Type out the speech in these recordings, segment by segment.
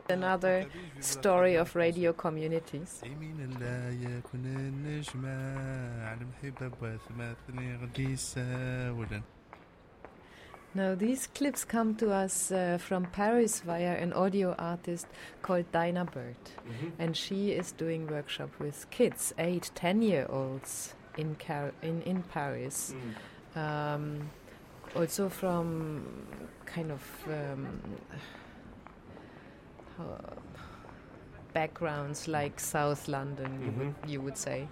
Another story of radio communities. Now, these clips come to us from Paris via an audio artist called Dinah Bird. And she is doing workshop with kids, 8, 10-year-olds in Paris. Also from kind of backgrounds like South London, you would say.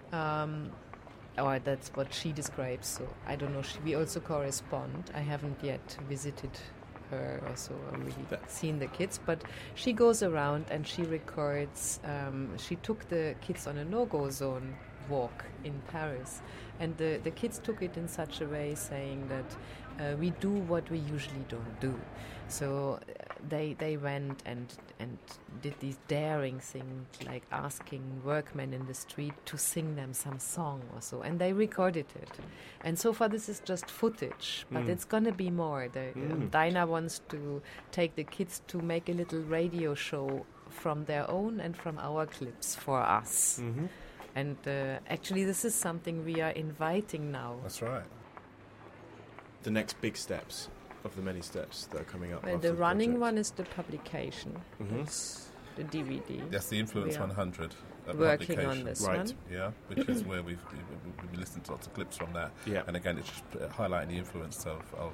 Or that's what she describes, so I don't know. We also correspond. I haven't yet visited her or so, or really seen the kids, but she goes around and she records. She took the kids on a no-go zone walk in Paris, and the kids took it in such a way, saying that we do what we usually don't do. So they went and did these daring things, like asking workmen in the street to sing them some song or so, and they recorded it. And so far this is just footage, but it's going to be more. Dinah wants to take the kids to make a little radio show from their own and from our clips for us. And actually this is something we are inviting now. That's right. The next big steps of the many steps that are coming up. Well, the running one is the publication. It's the DVD. That's the Influence 100 working on this right, one. Yeah, which is where we've listened to lots of clips from that. Yeah. And again, it's just highlighting the influence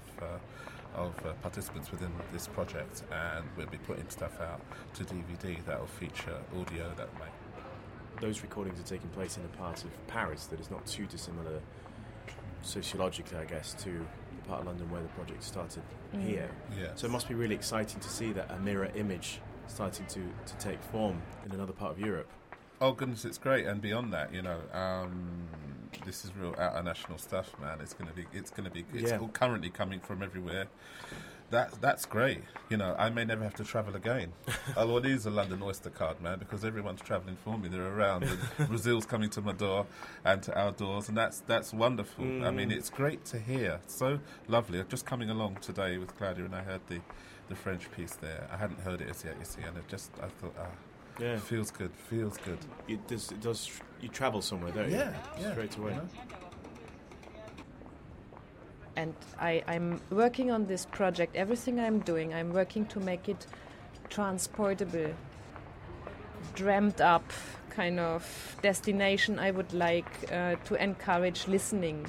of participants within this project, and we'll be putting stuff out to DVD that will feature audio that may. Those recordings are taking place in a part of Paris that is not too dissimilar sociologically, I guess, to the part of London where the project started here. Yes. So it must be really exciting to see that a mirror image starting to take form in another part of Europe. Oh goodness, it's great, and beyond that, this is real out-of-national stuff, man. It's all currently coming from everywhere. That's great. I may never have to travel again. I'll use a London Oyster card, man, because everyone's travelling for me. They're around, and Brazil's coming to my door and to our doors, and that's wonderful. I mean, it's great to hear. So lovely. Just coming along today with Claudia, and I heard the French piece there. I hadn't heard it as yet, you see, and I thought, yeah, feels good. It does. You travel somewhere, don't you? Yeah, straight away. And I'm working on this project. Everything I'm doing, I'm working to make it transportable, dreamt up kind of destination. I would like to encourage listening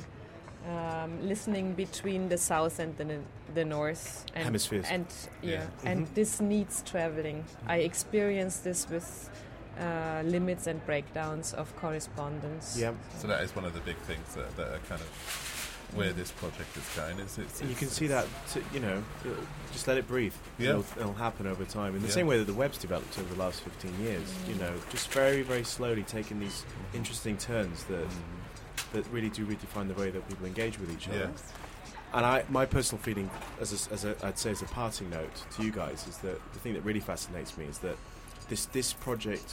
between the south and the north. And, hemispheres. And this needs traveling. I experienced this with limits and breakdowns of correspondence. Yeah. So that is one of the big things that are kind of where this project is going. It's you can see that, just let it breathe. Yeah. It'll happen over time. In the same way that the web's developed over the last 15 years, just very, very slowly taking these interesting turns that really do redefine the way that people engage with each other. And my personal feeling, I'd say as a parting note to you guys, is that the thing that really fascinates me is that this project,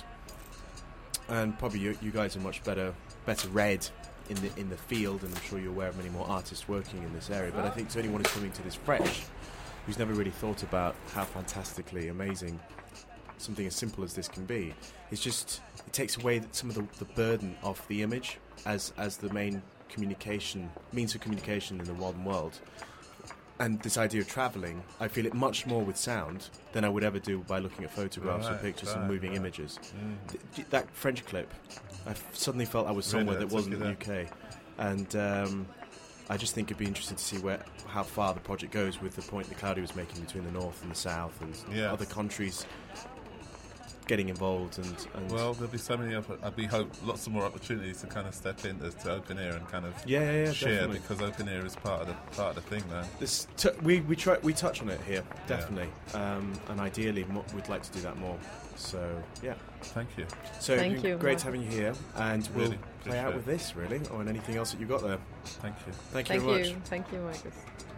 and probably you guys are much better read in the field, and I'm sure you're aware of many more artists working in this area, but I think to anyone who's coming to this fresh, who's never really thought about how fantastically amazing something as simple as this can be, it takes away some of the burden of the image as the main means of communication in the modern world. And this idea of travelling, I feel it much more with sound than I would ever do by looking at photographs or pictures and moving images. That French clip, I suddenly felt I was somewhere that wasn't the UK. And I just think it'd be interesting to see how far the project goes with the point that Claudia was making between the north and the south and other countries getting involved. And well, there'll be so many we hope lots of more opportunities to kind of step in to open air and kind of share, definitely. because open air is part of the thing, man. We touch on it here, definitely, and ideally we'd like to do that more. So thank you. So thank you, great having you here, and we'll really play out with this really, or anything else that you've got there. Thank you. Thank you very much. Thank you, Marcus.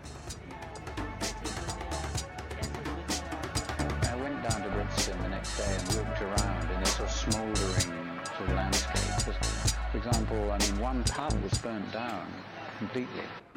Down to Brixton the next day and walked around in this sort of smouldering sort of landscape. For example, one pub was burnt down completely.